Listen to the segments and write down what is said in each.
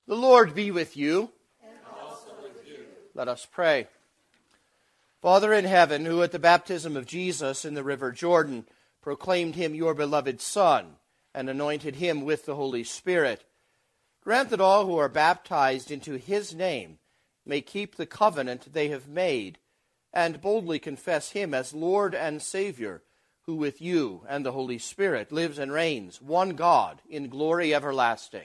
The Lord be with you. And also with you. Let us pray. Father in heaven, who at the baptism of Jesus in the river Jordan proclaimed him your beloved Son and anointed him with the Holy Spirit, grant that all who are baptized into his name may keep the covenant they have made and boldly confess him as Lord and Savior, who with you and the Holy Spirit lives and reigns, one God, in glory everlasting.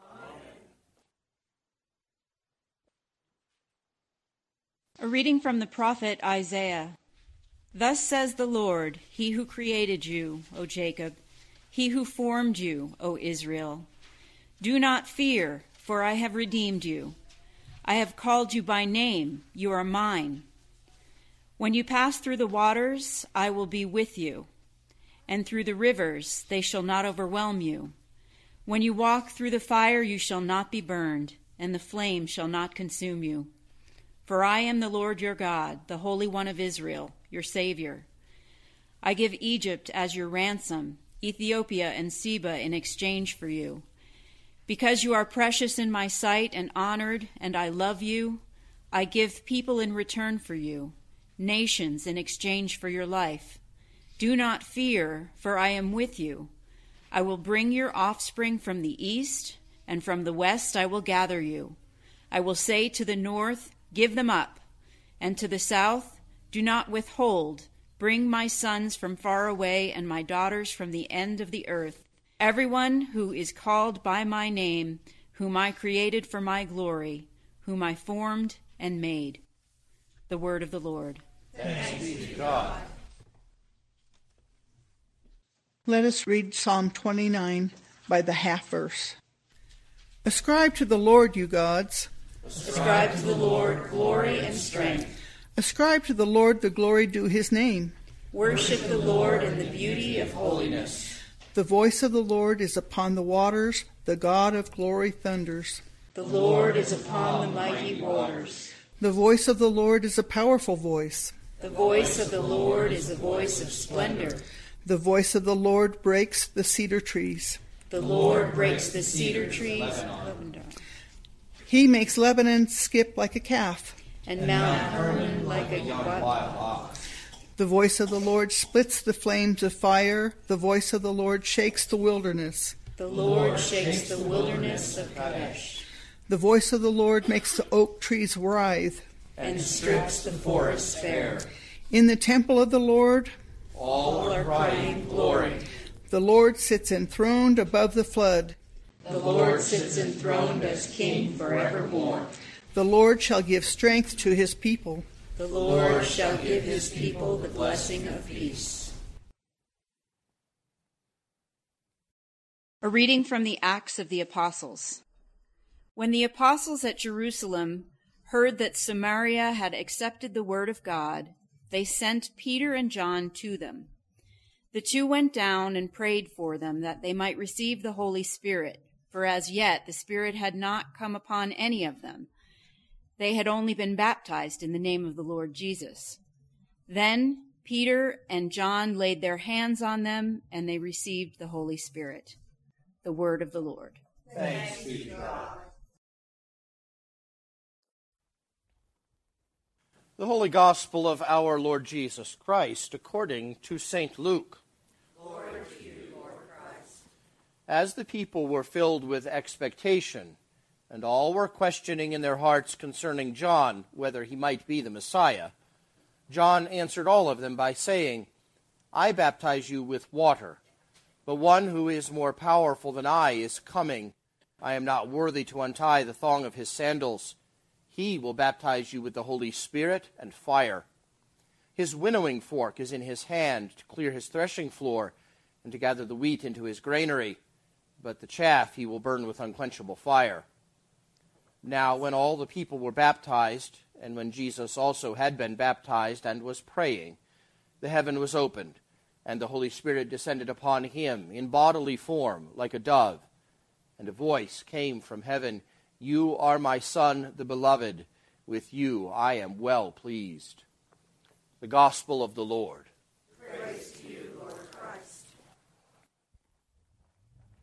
A reading from the prophet Isaiah. Thus says the Lord, he who created you, O Jacob, he who formed you, O Israel. Do not fear, for I have redeemed you. I have called you by name, you are mine. When you pass through the waters, I will be with you, and through the rivers, they shall not overwhelm you. When you walk through the fire, you shall not be burned, and the flame shall not consume you. For I am the Lord your God, the Holy One of Israel, your Savior. I give Egypt as your ransom, Ethiopia and Seba in exchange for you. Because you are precious in my sight and honored, and I love you, I give people in return for you, nations in exchange for your life. Do not fear, for I am with you. I will bring your offspring from the east, and from the west I will gather you. I will say to the north, give them up, and to the south, do not withhold. Bring my sons from far away and my daughters from the end of the earth. Everyone who is called by my name, whom I created for my glory, whom I formed and made. The word of the Lord. Thanks be to God. Let us read Psalm 29 by the half verse. Ascribe to the Lord, you gods. Ascribe to the Lord glory and strength. Ascribe to the Lord the glory due his name. Worship the Lord in the beauty of holiness. The voice of the Lord is upon the waters, the God of glory thunders. The Lord is upon the mighty waters. The voice of the Lord is a powerful voice. The voice of the Lord is a voice of splendor. The voice of the Lord breaks the cedar trees. The Lord breaks the cedar trees. He makes Lebanon skip like a calf. And Mount Hermon like a wild ox. The voice of the Lord splits the flames of fire. The voice of the Lord shakes the wilderness. The Lord shakes the wilderness of Kadesh. The voice of the Lord makes the oak trees writhe. And strips the forests bare. In the temple of the Lord, all are crying glory. The Lord sits enthroned above the flood. The Lord sits enthroned as King forevermore. The Lord shall give strength to his people. The Lord shall give his people the blessing of peace. A reading from the Acts of the Apostles. When the apostles at Jerusalem heard that Samaria had accepted the word of God, they sent Peter and John to them. The two went down and prayed for them that they might receive the Holy Spirit, for as yet the Spirit had not come upon any of them. They had only been baptized in the name of the Lord Jesus. Then Peter and John laid their hands on them, and they received the Holy Spirit. The word of the Lord. Thanks be to God. The Holy Gospel of our Lord Jesus Christ according to St. Luke. Glory to you, Lord Christ. As the people were filled with expectation, and all were questioning in their hearts concerning John whether he might be the Messiah, John answered all of them by saying, I baptize you with water, but one who is more powerful than I is coming. I am not worthy to untie the thong of his sandals. He will baptize you with the Holy Spirit and fire. His winnowing fork is in his hand to clear his threshing floor and to gather the wheat into his granary, but the chaff he will burn with unquenchable fire. Now, when all the people were baptized, and when Jesus also had been baptized and was praying, the heaven was opened, and the Holy Spirit descended upon him in bodily form like a dove, and a voice came from heaven, You are my Son, the Beloved. With you I am well pleased. The Gospel of the Lord. Praise